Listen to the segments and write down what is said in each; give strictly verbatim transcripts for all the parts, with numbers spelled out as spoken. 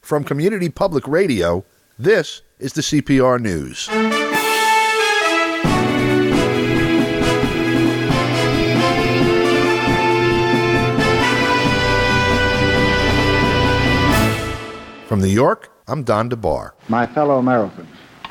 From Community Public Radio, this is the C P R News. From New York, I'm Don DeBar. My fellow Americans,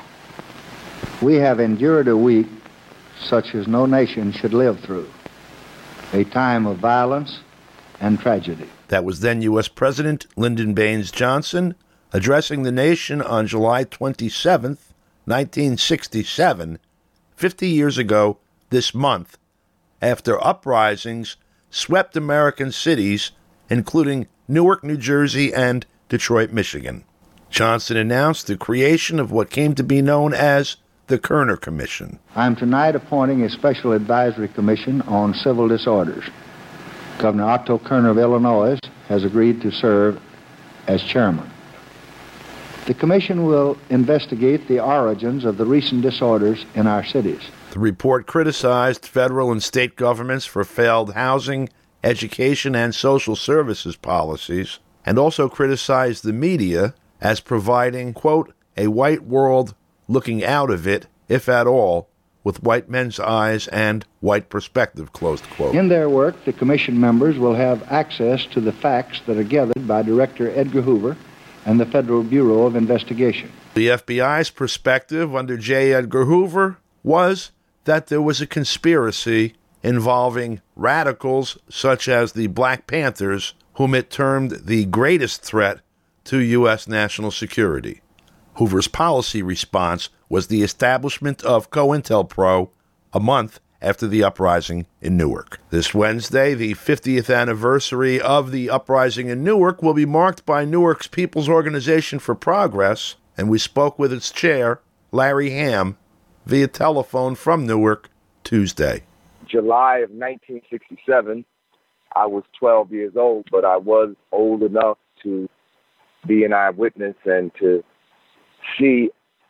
we have endured a week such as no nation should live through, a time of violence and tragedy. That was then U S. President Lyndon Baines Johnson addressing the nation on July twenty-seventh, nineteen sixty-seven, fifty years ago this month, after uprisings swept American cities, including Newark, New Jersey, and Detroit, Michigan. Johnson announced the creation of what came to be known as the Kerner Commission. I am tonight appointing a special advisory commission on civil disorders. Governor Otto Kerner of Illinois has agreed to serve as chairman. The commission will investigate the origins of the recent disorders in our cities. The report criticized federal and state governments for failed housing, education, and social services policies, and also criticized the media as providing, quote, a white world looking out of it, if at all, with white men's eyes and white perspective, closed quote. In their work, the commission members will have access to the facts that are gathered by Director Edgar Hoover and the Federal Bureau of Investigation. The F B I's perspective under J. Edgar Hoover was that there was a conspiracy involving radicals such as the Black Panthers, whom it termed the greatest threat to U S national security. Hoover's policy response was the establishment of COINTELPRO a month after the uprising in Newark. This Wednesday, the fiftieth anniversary of the uprising in Newark will be marked by Newark's People's Organization for Progress, and we spoke with its chair, Larry Hamm, via telephone from Newark Tuesday. July of nineteen sixty-seven, I was twelve years old, but I was old enough to be an eyewitness and to see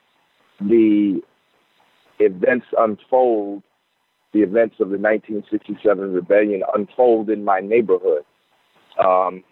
the events unfold, the events of the nineteen sixty-seven rebellion unfold in my neighborhood. Um,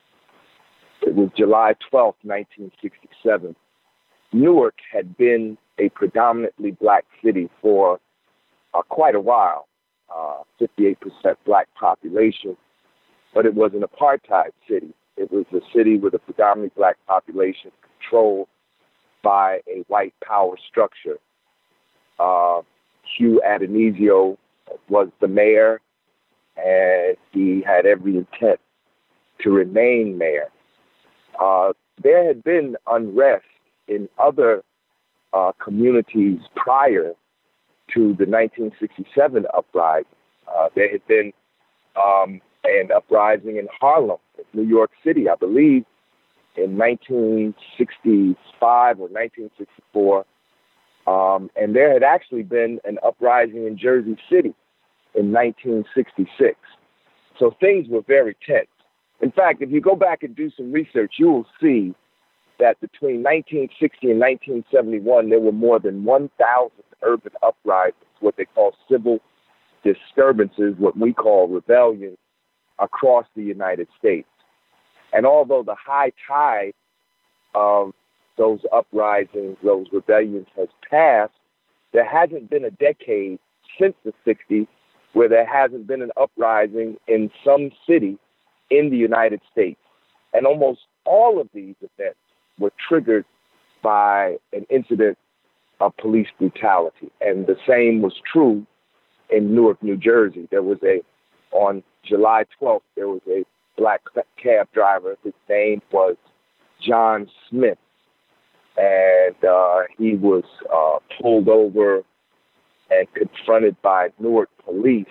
it was July twelfth, nineteen sixty-seven. Newark had been a predominantly black city for uh, quite a while, uh, fifty-eight percent black population, but it was an apartheid city. It was a city with a predominantly black population controlled by a white power structure. Uh, Hugh Adonisio was the mayor, and he had every intent to remain mayor. Uh, there had been unrest in other uh, communities prior to the nineteen sixty-seven uprising. Uh, there had been um, an uprising in Harlem, New York City, I believe, in nineteen sixty-five or nineteen sixty-four. Um, and there had actually been an uprising in Jersey City in nineteen sixty-six. So things were very tense. In fact, if you go back and do some research, you will see that between nineteen sixty and nineteen seventy-one, there were more than one thousand urban uprisings, what they call civil disturbances, what we call rebellions, across the United States. And although the high tide of those uprisings, those rebellions has passed, there hasn't been a decade since the sixties where there hasn't been an uprising in some city in the United States. And almost all of these events were triggered by an incident of police brutality. And the same was true in Newark, New Jersey. There was a, on July twelfth, there was a black cab driver. His name was John Smith. And uh, he was uh, pulled over and confronted by Newark police.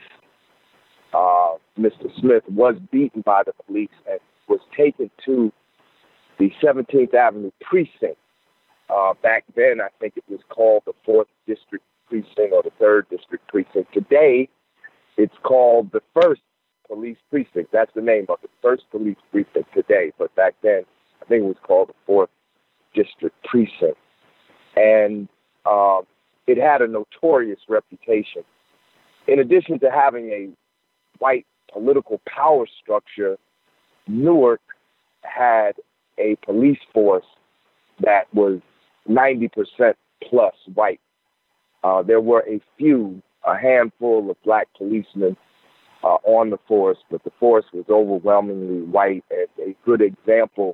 Uh, Mister Smith was beaten by the police and was taken to the seventeenth Avenue precinct. Uh, back then, I think it was called the fourth District Precinct or the third District Precinct. Today, it's called the first Police Precinct. That's the name of it, first Police Precinct today. But back then, I think it was called the fourth District Precinct. And um, it had a notorious reputation. In addition to having a white political power structure, Newark had a police force that was ninety percent plus white. Uh, there were a few, a handful of black policemen uh, on the force, but the force was overwhelmingly white, and a good example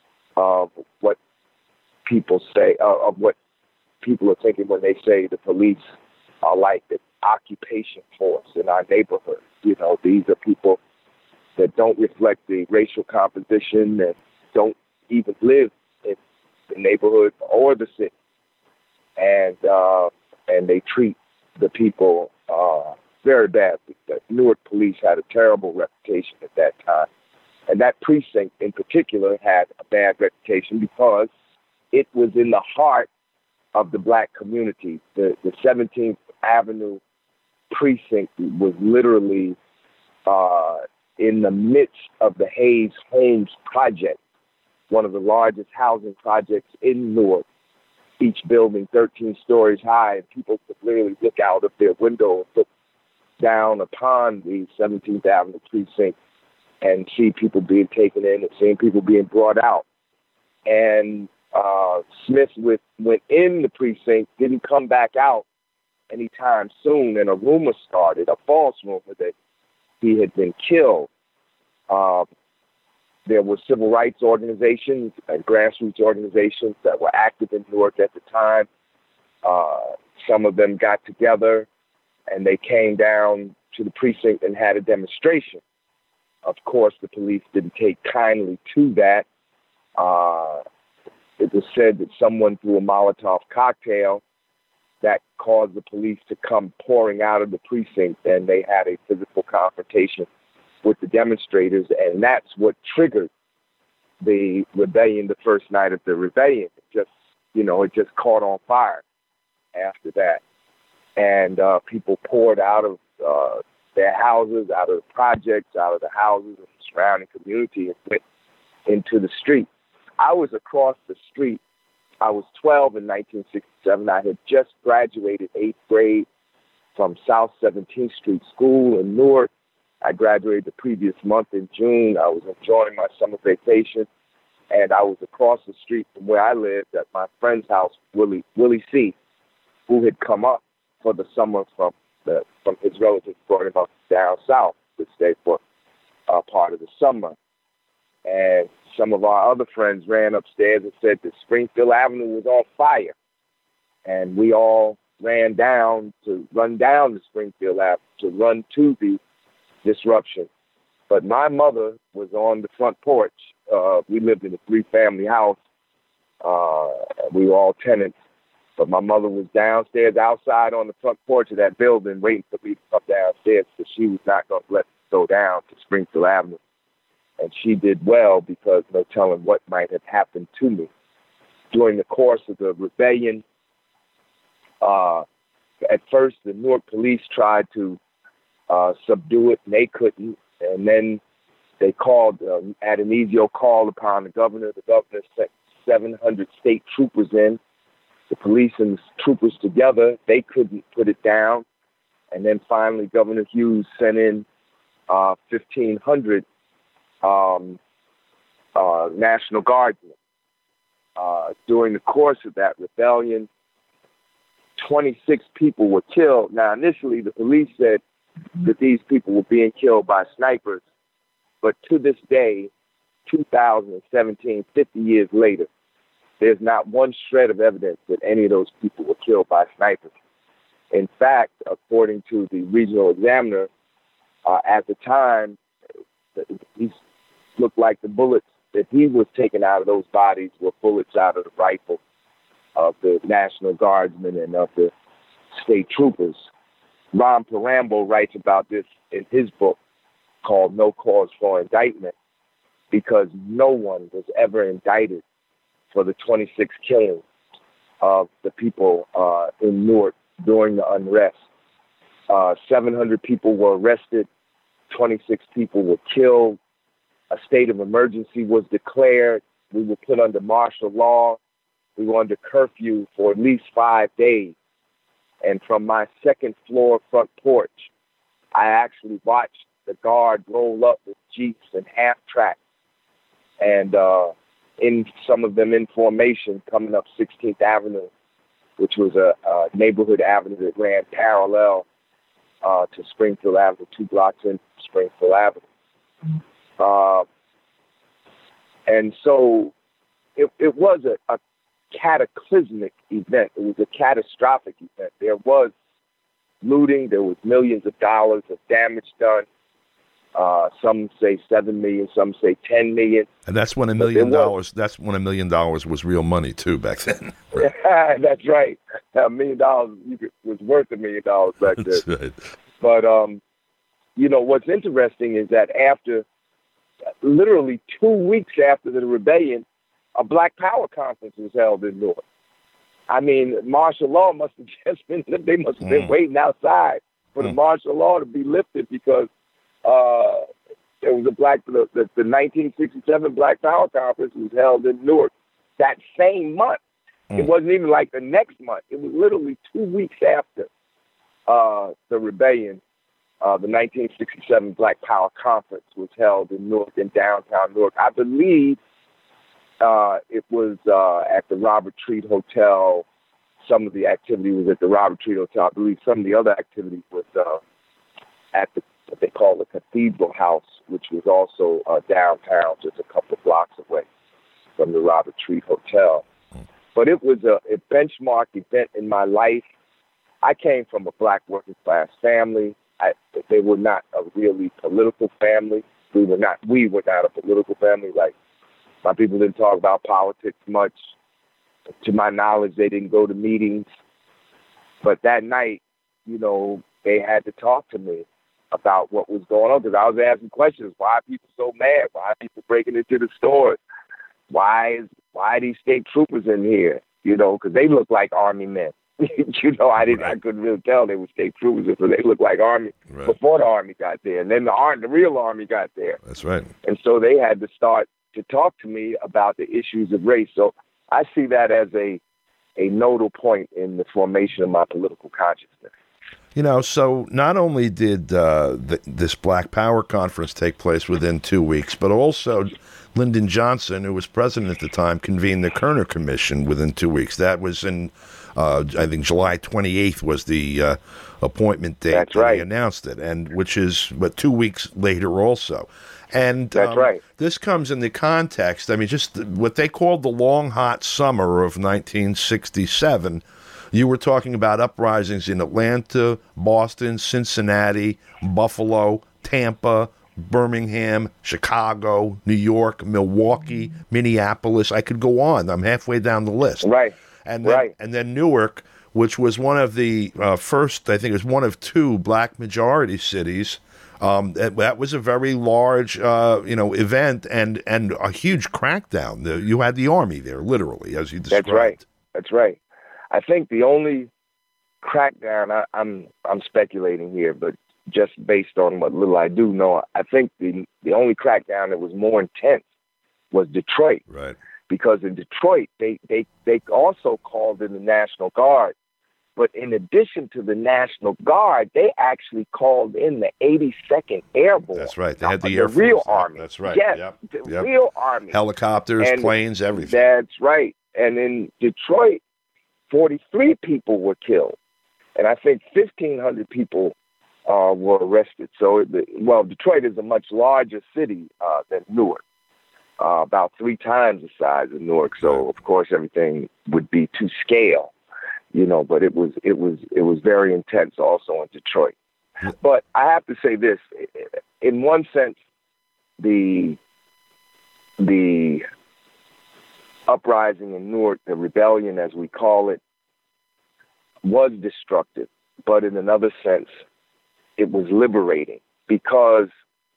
of what people say, uh, of what people are thinking when they say the police are like the occupation force in our neighborhood. You know, these are people that don't reflect the racial composition and don't even live in the neighborhood or the city. And uh, and they treat the people uh, very badly. The Newark police had a terrible reputation at that time. And that precinct in particular had a bad reputation because it was in the heart of the black community. The, the seventeenth Avenue precinct was literally uh, in the midst of the Hayes Homes project, one of the largest housing projects in Newark, each building thirteen stories high, and people could literally look out of their window and look down upon the seventeenth Avenue precinct and see people being taken in and seeing people being brought out. And uh, Smith with, went in the precinct, didn't come back out anytime soon, and a rumor started, a false rumor, that he had been killed. Uh, there were civil rights organizations and grassroots organizations that were active in Newark at the time. Uh, some of them got together and they came down to the precinct and had a demonstration. Of course, the police didn't take kindly to that. Uh, it was said that someone threw a Molotov cocktail that caused the police to come pouring out of the precinct, and they had a physical confrontation with the demonstrators, and that's what triggered the rebellion the first night of the rebellion. It just, you know, it just caught on fire after that. And uh, people poured out of uh, their houses, out of the projects, out of the houses of the surrounding community, and went into the street. I was across the street. I was twelve in nineteen sixty-seven. I had just graduated eighth grade from South seventeenth Street School in Newark. I graduated the previous month in June. I was enjoying my summer vacation, and I was across the street from where I lived at my friend's house, Willie Willie C., who had come up for the summer from the from his relatives, brought him up down south to stay for uh, part of the summer. And some of our other friends ran upstairs and said that Springfield Avenue was on fire. And we all ran down to run down to Springfield Avenue to run to the disruption. But my mother was on the front porch. Uh, we lived in a three-family house. Uh, we were all tenants. But my mother was downstairs outside on the front porch of that building waiting for me to come downstairs because she was not going to let me go down to Springfield Avenue. And she did well because no telling what might have happened to me. During the course of the rebellion, uh, at first the Newark police tried to uh, subdue it, and they couldn't. And then they called, uh, Adonisio called upon the governor. The governor sent seven hundred state troopers in. The police and the troopers together, they couldn't put it down. And then finally, Governor Hughes sent in uh, fifteen hundred um, uh, National Guardsmen. Uh, during the course of that rebellion, twenty-six people were killed. Now, initially, the police said that these people were being killed by snipers. But to this day, two thousand seventeen, fifty years later, there's not one shred of evidence that any of those people were killed by snipers. In fact, according to the regional examiner, uh, at the time, these looked like the bullets that he was taking out of those bodies were bullets out of the rifle of the National Guardsmen and of the state troopers. Ron Parambo writes about this in his book called No Cause for Indictment, because no one was ever indicted for the twenty-six killings of the people uh, in Newark during the unrest. Uh, seven hundred people were arrested, twenty-six people were killed. A state of emergency was declared. We were put under martial law. We were under curfew for at least five days. And from my second floor front porch, I actually watched the guard roll up with jeeps and half tracks and uh, in some of them in formation coming up sixteenth Avenue, which was a, a neighborhood avenue that ran parallel uh, to Springfield Avenue, two blocks in Springfield Avenue. Uh, and so it, it was a, a cataclysmic event. It was a catastrophic event. There was looting. There was millions of dollars of damage done. Uh, some say seven million, some say ten million. And that's when a million dollars, that's when a million dollars was real money too back then. Right. That's right. A million dollars was worth a million dollars back then. That's right. But, um, you know, what's interesting is that after, literally two weeks after the rebellion, a Black Power conference was held in Newark. I mean, martial law must have just been, they must have been mm. waiting outside for mm. the martial law to be lifted because uh, there was a black, the, the, the nineteen sixty-seven Black Power Conference was held in Newark that same month. Mm. It wasn't even like the next month. It was literally two weeks after uh, the rebellion. Uh, the nineteen sixty-seven Black Power Conference was held in Newark, in downtown Newark. I believe uh, it was uh, at the Robert Treat Hotel. Some of the activity was at the Robert Treat Hotel. I believe some of the other activity was uh, at the what they call the Cathedral House, which was also uh, downtown, just a couple of blocks away from the Robert Treat Hotel. But it was a, a benchmark event in my life. I came from a Black working class family. I, they were not a really political family. We were not. We were not a political family. Like, my people didn't talk about politics much. To my knowledge, they didn't go to meetings. But that night, you know, they had to talk to me about what was going on because I was asking questions. Why are people so mad? Why are people breaking into the stores? Why is why are these state troopers in here? You know, because they look like army men. you know, I didn't. Right. I couldn't really tell they were state troopers, so they looked like army right. before the army got there, and then the army, the real army got there. That's right. And so they had to start to talk to me about the issues of race. So I see that as a a nodal point in the formation of my political consciousness. You know, so not only did uh, the, this Black Power Conference take place within two weeks, but also Lyndon Johnson, who was president at the time, convened the Kerner Commission within two weeks. That was in, uh, I think, July twenty-eighth was the uh, appointment date. That's that right. He announced it, and which is what two weeks later also. And That's um, right. This comes in the context, I mean, just what they called the long, hot summer of nineteen sixty-seven. You were talking about uprisings in Atlanta, Boston, Cincinnati, Buffalo, Tampa, Birmingham, Chicago, New York, Milwaukee, Minneapolis. I could go on. I'm halfway down the list. Right. And then, right. and then Newark, which was one of the uh, first, I think it was one of two black majority cities. Um, that, that was a very large, uh, you know, event and, and a huge crackdown. The, you had the army there, literally, as you described. That's right. That's right. I think the only crackdown, I, I'm I'm speculating here, but just based on what little I do know, I think the the only crackdown that was more intense was Detroit. Right. Because in Detroit, they, they, they also called in the National Guard. But in addition to the National Guard, they actually called in the eighty-second Airborne. That's right. They had the, the Air Force. real Force. Army. That's right. Yes, yep. the yep. real Army. Helicopters, and planes, everything. That's right. And in Detroit, forty-three people were killed. And I think fifteen hundred people uh, were arrested. So, it, well, Detroit is a much larger city uh, than Newark, uh, about three times the size of Newark. So, right. Of course, everything would be to scale. You know, but it was it was it was very intense also in Detroit. But I have to say this: in one sense, the the uprising in Newark, the rebellion as we call it, was destructive. But in another sense, it was liberating because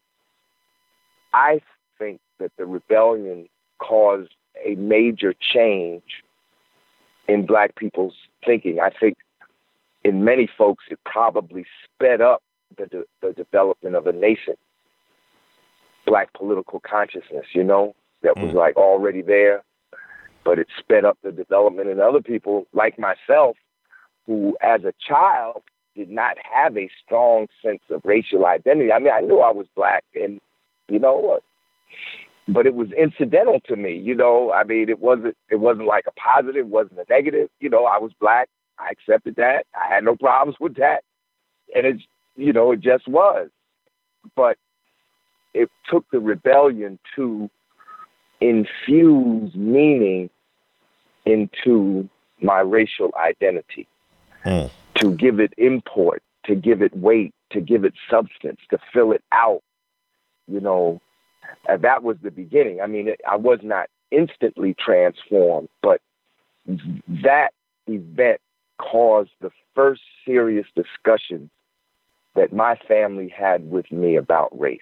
I think that the rebellion caused a major change in Black people's thinking. I think in many folks, it probably sped up the, de- the development of a nascent Black political consciousness, you know, that was like already there, but it sped up the development in other people like myself, who as a child did not have a strong sense of racial identity. I mean, I knew I was Black and, you know, but it was incidental to me. You know, I mean, it wasn't it wasn't like a positive, it wasn't a negative. You know, I was black. I accepted that. I had no problems with that, and it's you know, it just was. But it took the rebellion to infuse meaning into my racial identity, mm. to give it import, to give it weight, to give it substance, to fill it out, you know. And that was the beginning. I mean, it, I was not instantly transformed, but that event caused the first serious discussion that my family had with me about race.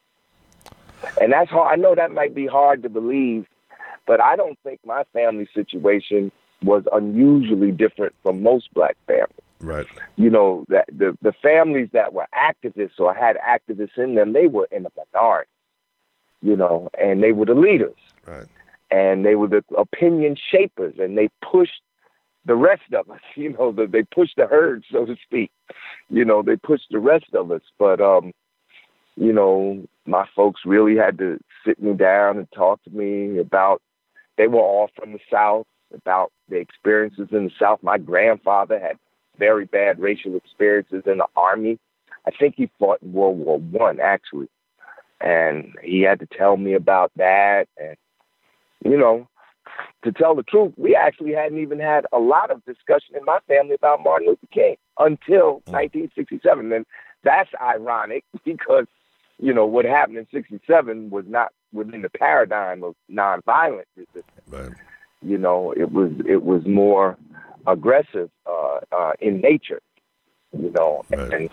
And that's hard. I know that might be hard to believe, but I don't think my family situation was unusually different from most black families. Right. You know, that the, the families that were activists or had activists in them, they were in the minority, you know, and they were the leaders. Right. And they were the opinion shapers, and they pushed the rest of us, you know, the, they pushed the herd, so to speak. You know, they pushed the rest of us. But, um, you know, my folks really had to sit me down and talk to me about, they were all from the South, about the experiences in the South. My grandfather had very bad racial experiences in the Army. I think he fought in World War One, actually. And he had to tell me about that. And, you know, to tell the truth, we actually hadn't even had a lot of discussion in my family about Martin Luther King until nineteen sixty-seven. And that's ironic because, you know, what happened in sixty-seven was not within the paradigm of nonviolent resistance. Right. You know, it was it was more aggressive uh, uh, in nature, you know. Right. And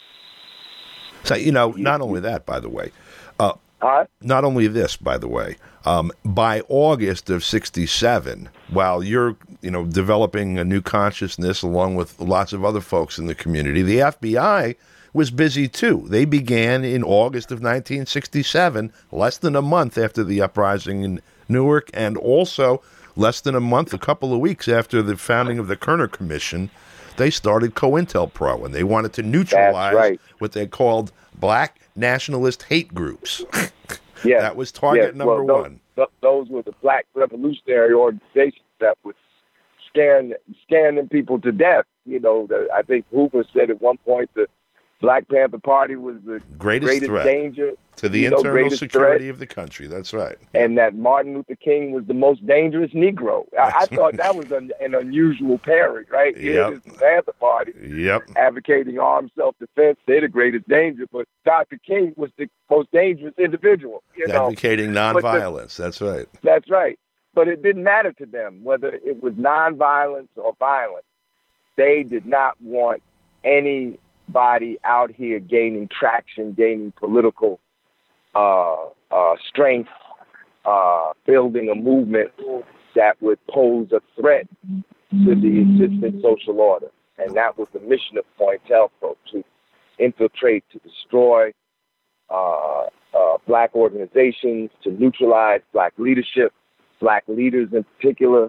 so, you know, not only that, by the way, uh, huh? not only this, by the way, um, by August of sixty-seven, while you're, you know, developing a new consciousness along with lots of other folks in the community, the F B I was busy too. They began in August of nineteen sixty-seven, less than a month after the uprising in Newark, and also less than a month, a couple of weeks after the founding of the Kerner Commission. They started COINTELPRO, and they wanted to neutralize right. what they called black nationalist hate groups. Yeah, that was target yes. number well, those, one. Th- those were the black revolutionary organizations that would scaring, scaring them people to death. You know, the, I think Hoover said at one point the Black Panther Party was the greatest, greatest threat danger to the you know, internal security threat, of the country. That's right. And that Martin Luther King was the most dangerous Negro. I, I thought that was an, an unusual pairing, right? Yep. Here's the Panther Party yep. advocating armed self-defense. They're the greatest danger, but Doctor King was the most dangerous individual. You advocating know? nonviolence. The, that's right. That's right. But it didn't matter to them whether it was nonviolence or violence. They did not want any body out here gaining traction, gaining political uh, uh, strength, uh, building a movement that would pose a threat to the existing social order. And that was the mission of COINTELPRO, to infiltrate, to destroy uh, uh, black organizations, to neutralize black leadership, black leaders in particular.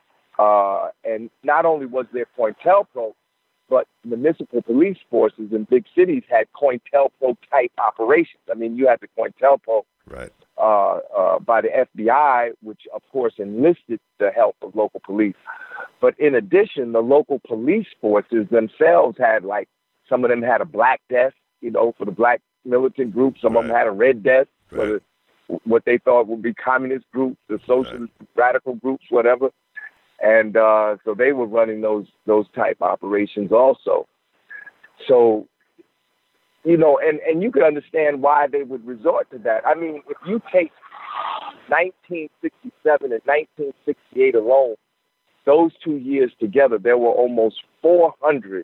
Uh, and not only was there COINTELPRO, but municipal police forces in big cities had COINTELPRO type operations. I mean, you had the COINTELPRO right. uh, uh, by the F B I, which of course enlisted the help of local police. But in addition, the local police forces themselves had, like, some of them had a black desk, you know, for the black militant groups. Some right. of them had a red desk right. for the, what they thought would be communist groups, the socialist right. radical groups, whatever. And uh, so they were running those those type operations also. So, you know, and, and you could understand why they would resort to that. I mean, if you take nineteen sixty-seven and nineteen sixty-eight alone, those two years together, there were almost four hundred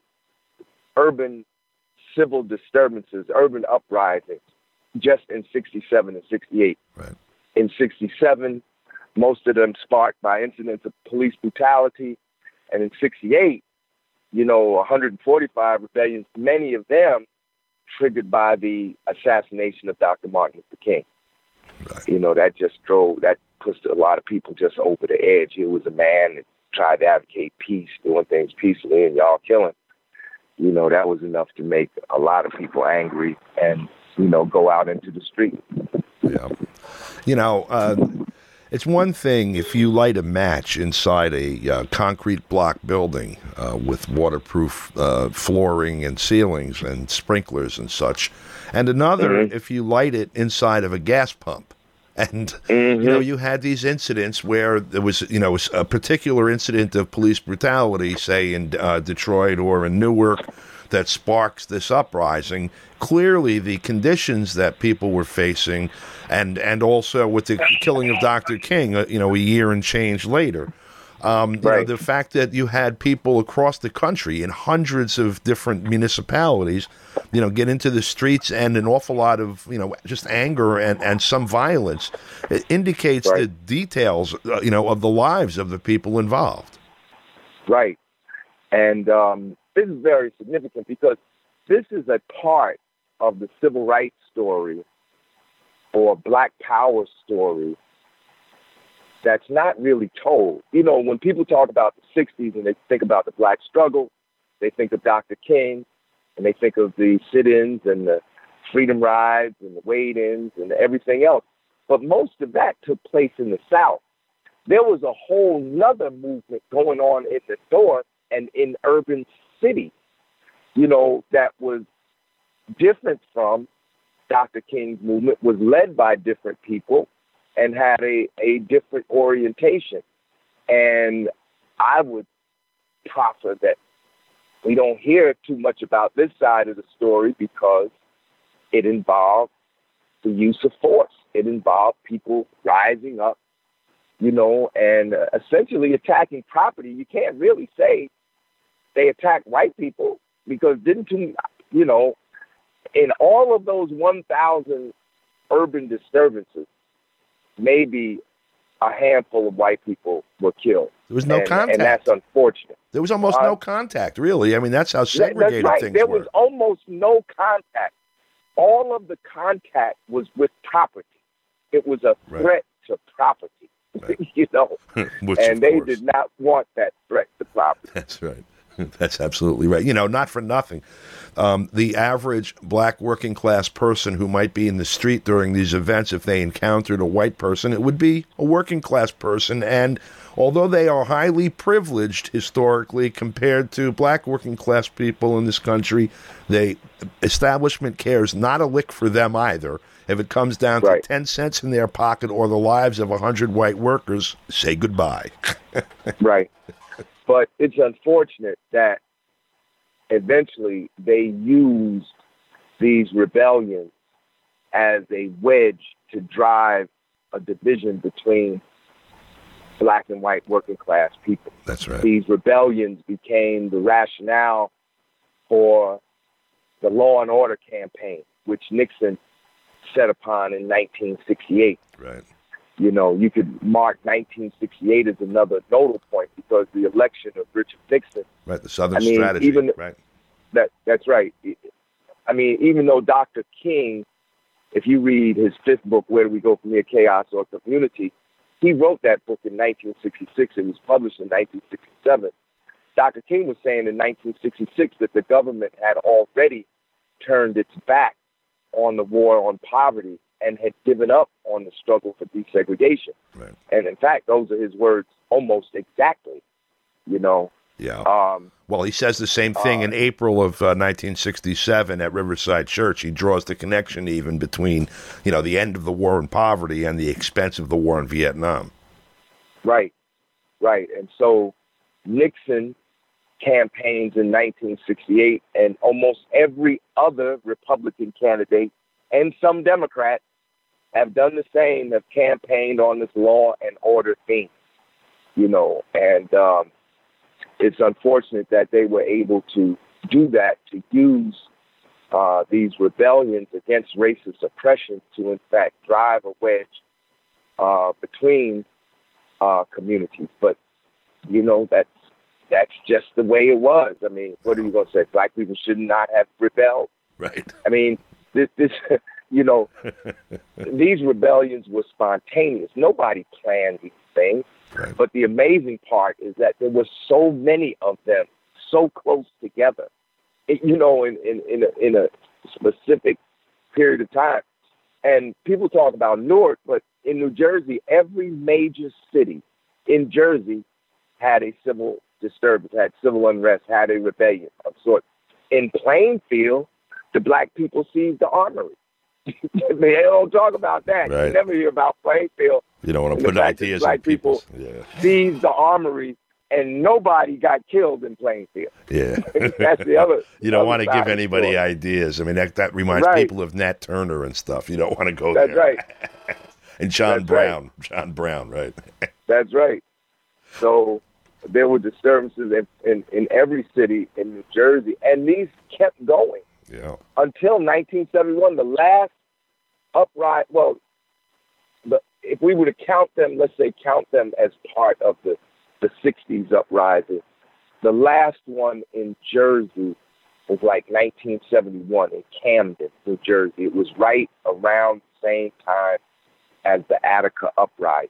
urban civil disturbances, urban uprisings, just in sixty-seven and sixty-eight. Right. In sixty-seven, most of them sparked by incidents of police brutality. And in sixty-eight, you know, one hundred forty-five rebellions, many of them triggered by the assassination of Doctor Martin Luther King. Right. You know, that just drove, that pushed a lot of people just over the edge. Here was a man that tried to advocate peace, doing things peacefully, and y'all killing. You know, that was enough to make a lot of people angry and, you know, go out into the street. Yeah. You know, uh, it's one thing if you light a match inside a uh, concrete block building uh, with waterproof uh, flooring and ceilings and sprinklers and such, and another Mm-hmm. if you light it inside of a gas pump. And, Mm-hmm. you know, you had these incidents where there was, you know, a particular incident of police brutality, say in uh, Detroit or in Newark, that sparks this uprising. Clearly, the conditions that people were facing, and and also with the killing of Doctor King, uh, you know, a year and change later, um, you Right. know, the fact that you had people across the country in hundreds of different municipalities, you know, get into the streets, and an awful lot of, you know, just anger and, and some violence, it indicates Right. the details, uh, you know, of the lives of the people involved. Right. And um, this is very significant because this is a part of the civil rights story or Black Power story that's not really told. You know, when people talk about the sixties and they think about the Black struggle, they think of Doctor King, and they think of the sit-ins and the freedom rides and the wade-ins and everything else. But most of that took place in the South. There was a whole nother movement going on in the North and in urban cities, you know, that was different from Doctor King's movement, was led by different people and had a, a different orientation. And I would proffer that we don't hear too much about this side of the story because it involved the use of force. It involved people rising up, you know, and uh, essentially attacking property. You can't really say they attacked white people because didn't you, you know, in all of those one thousand urban disturbances, maybe a handful of white people were killed. There was no and, contact. And that's unfortunate. There was almost Uh, no contact, really. I mean, that's how That- segregated that's right. things There were. was almost no contact. All of the contact was with property. It was a Right. threat to property, Right. you know, Which, and of they course. did not want that threat to property. That's right. That's absolutely right. You know, not for nothing. Um, the average black working class person who might be in the street during these events, if they encountered a white person, it would be a working class person. And although they are highly privileged historically compared to black working class people in this country, the establishment cares not a lick for them either. If it comes down Right. to ten cents in their pocket or the lives of a hundred white workers, say goodbye. Right. But it's unfortunate that eventually they used these rebellions as a wedge to drive a division between black and white working class people. That's right. These rebellions became the rationale for the law and order campaign, which Nixon set upon in nineteen sixty-eight. Right. You know, you could mark nineteen sixty-eight as another nodal point because the election of Richard Nixon. Right. The Southern I mean, strategy. even- right. That that's right. I mean, even though Doctor King, if you read his fifth book, Where Do We Go From Here, Chaos or Community, he wrote that book in nineteen sixty-six. It was published in nineteen sixty-seven. Doctor King was saying in nineteen sixty-six that the government had already turned its back on the war on poverty and had given up on the struggle for desegregation. Right. And in fact, those are his words almost exactly, you know. Yeah. Um, Well, he says the same thing uh, in April of uh, nineteen sixty-seven at Riverside Church. He draws the connection even between, you know, the end of the war on poverty and the expense of the war in Vietnam. Right, right. And so Nixon campaigns in nineteen sixty-eight, and almost every other Republican candidate and some Democrats have done the same, have campaigned on this law and order theme, you know, and um, it's unfortunate that they were able to do that, to use uh, these rebellions against racist oppression to, in fact, drive a wedge uh, between uh, communities. But, you know, that's, that's just the way it was. I mean, what are you going to say? Black people should not have rebelled? Right. I mean, this, this you know, these rebellions were spontaneous. Nobody planned these things. Right. But the amazing part is that there were so many of them so close together, it, you know, in, in, in, a, in a specific period of time. And people talk about Newark, but in New Jersey, every major city in Jersey had a civil disturbance, had civil unrest, had a rebellion of sorts. In Plainfield, the black people seized the armory. They don't talk about that. Right. You never hear about Plainfield. You don't want to put ideas black in people's... people Yeah. seized the armory, and nobody got killed in Plainfield. Yeah. That's the other. You don't want to give side anybody story. ideas. I mean, that, that reminds Right. people of Nat Turner and stuff. You don't want to go That's there. right. And John That's Brown. John Brown, right. That's right. So there were disturbances in, in, in every city in New Jersey, and these kept going Yeah. until nineteen seventy-one. The last uprising, well, the, if we were to count them, let's say count them as part of the, the sixties uprising, the last one in Jersey was like nineteen seventy-one in Camden, New Jersey. It was right around the same time as the Attica uprising.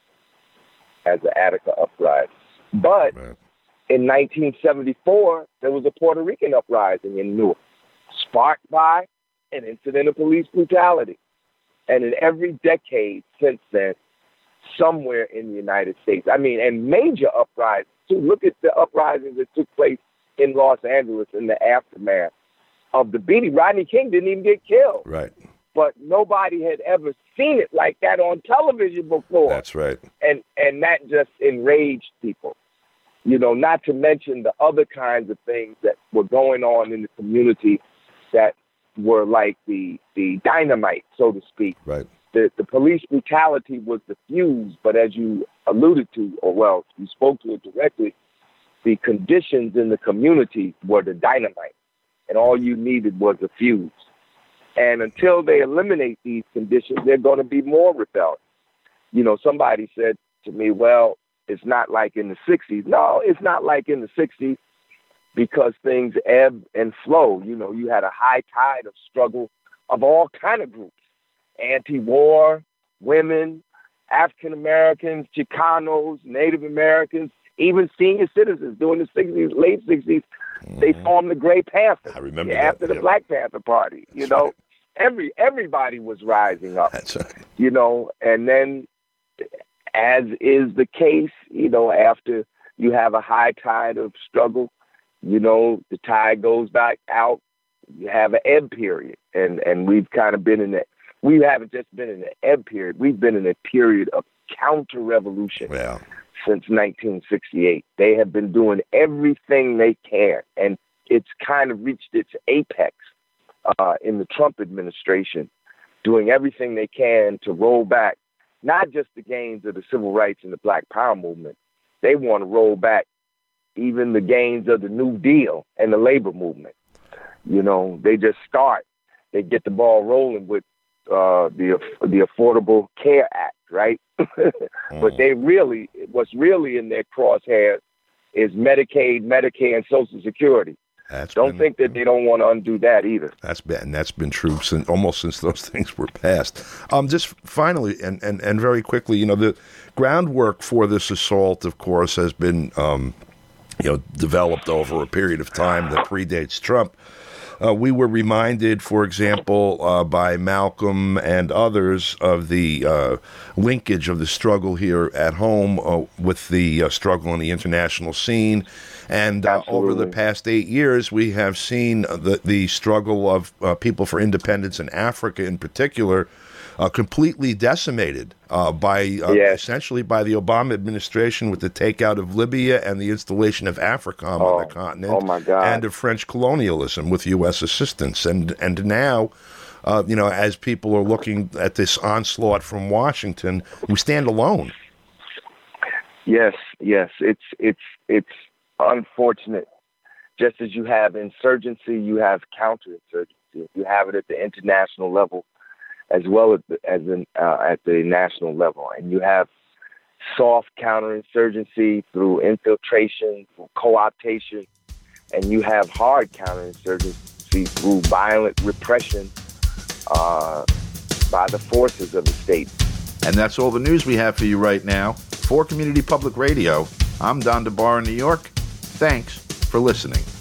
As the Attica uprising. But Right. in nineteen seventy-four, there was a Puerto Rican uprising in Newark, sparked by an incident of police brutality. And in every decade since then, somewhere in the United States, I mean, and major uprisings, too. Look at the uprisings that took place in Los Angeles in the aftermath of the beating. Rodney King didn't even get killed. Right. But nobody had ever seen it like that on television before. That's right. And and that just enraged people. You know, not to mention the other kinds of things that were going on in the community that were like the the dynamite, so to speak. Right. The the police brutality was the fuse, but as you alluded to, or well, you spoke to it directly, the conditions in the community were the dynamite, and all you needed was a fuse. And until they eliminate these conditions, they're going to be more rebellion. You know, somebody said to me, well, it's not like in the sixties. No, it's not like in the sixties because things ebb and flow. You know, you had a high tide of struggle of all kind of groups, anti-war, women, African-Americans, Chicanos, Native Americans, even senior citizens during the sixties, late sixties. They formed the Gray Panthers. I remember after that, the yeah. Black Panther Party. You That's know, right. every everybody was rising up. That's right. You know, and then, as is the case, you know, after you have a high tide of struggle, you know, the tide goes back out. You have an ebb period, and and we've kind of been in that. We haven't just been in an ebb period. We've been in a period of counter-revolution. Yeah. Since nineteen sixty-eight. They have been doing everything they can, and it's kind of reached its apex uh, in the Trump administration, doing everything they can to roll back not just the gains of the civil rights and the Black Power movement. They want to roll back even the gains of the New Deal and the labor movement. You know, they just start. They get the ball rolling with uh, the the Affordable Care Act, right? But they really, what's really in their crosshairs is Medicaid, Medicare, and Social Security. That's don't been, think that they don't want to undo that either. That's been and that's been true since almost since those things were passed. Um, just finally and, and, and very quickly, you know, the groundwork for this assault, of course, has been um, you know developed over a period of time that predates Trump. Uh, we were reminded, for example, uh, by Malcolm and others of the uh, linkage of the struggle here at home uh, with the uh, struggle on the international scene. And uh, over the past eight years, we have seen the, the struggle of uh, people for independence in Africa in particular uh, completely decimated uh, by uh, Yes. essentially by the Obama administration with the takeout of Libya and the installation of AFRICOM Oh, on the continent. oh my God. And of French colonialism with U S assistance. And and now, uh, you know, as people are looking at this onslaught from Washington, we stand alone. Yes, yes, it's it's it's unfortunate. Just as you have insurgency, you have counterinsurgency. You have it at the international level, as well as as in, uh, at the national level, and you have soft counterinsurgency through infiltration, through co-optation, and you have hard counterinsurgency through violent repression uh, by the forces of the state. And that's all the news we have for you right now. For Community Public Radio, I'm Don DeBar in New York. Thanks for listening.